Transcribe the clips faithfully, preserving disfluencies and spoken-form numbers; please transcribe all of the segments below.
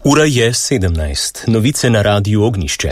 Ura je sedemnajst. Novice na Radiu Ognjišče.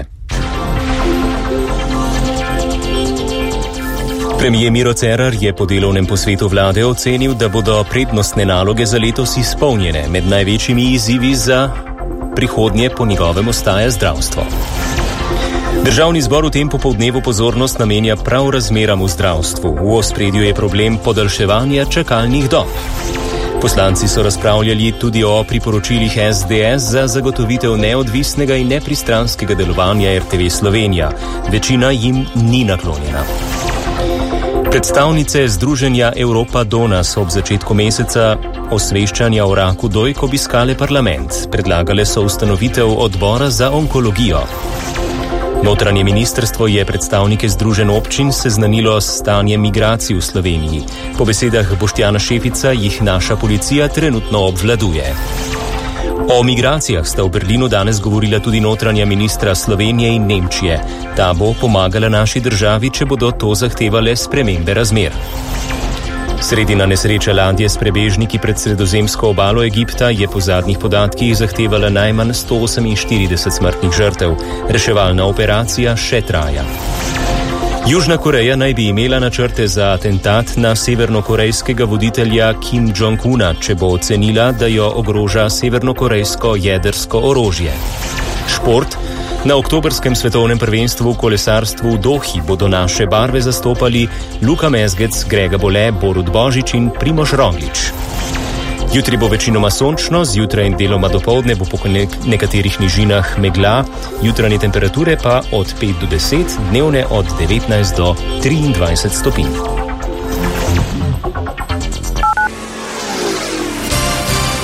Premijer Miro Cerar je po delovnem posvetu vlade ocenil, da bodo prednostne naloge za letos izpolnjene. Med največjimi izzivi za prihodnje po njegovem ostaja zdravstvo. Državni zbor v tem popoldnevu pozornost namenja prav razmeram v zdravstvu. V ospredju je problem podaljševanja čakalnih dob. Poslanci so razpravljali tudi o priporočilih es de es za zagotovitev neodvisnega in nepristranskega delovanja er te ve Slovenija. Večina jim ni naklonjena. Predstavnice Združenja Europa Donas ob začetku meseca osveščanja o raku dojk obiskale parlament. Predlagale so ustanovitev odbora za onkologijo. Notranje ministrstvo je predstavnike združenj občin seznanilo s stanjem migracij v Sloveniji. Po besedah Boštjana Šefica jih naša policija trenutno obvladuje. O migracijah sta v Berlinu danes govorila tudi notranja ministra Slovenije in Nemčije. Ta bo pomagala naši državi, če bodo to zahtevale spremembe razmer. Sredina nesreča ladje s prebežniki pred sredozemsko obalo Egipta je po zadnjih podatkih zahtevala najmanj sto oseminštirideset smrtnih žrtev. Reševalna operacija še traja. Južna Koreja naj bi imela načrte za atentat na severnokorejskega voditelja Kim Jong-una, če bo ocenila, da jo ogroža severnokorejsko jedrsko orožje. Šport. Na oktobrskem svetovnem prvenstvu v kolesarstvu v Dohi bodo naše barve zastopali Luka Mezgec, Grega Bole, Borut Božič in Primož Roglič. Jutri bo večinoma sončno, zjutraj in deloma dopoldne bo po nekaterih nižinah megla, jutranje temperature pa od pet do deset, dnevne od devetnajst do triindvajset stopinj.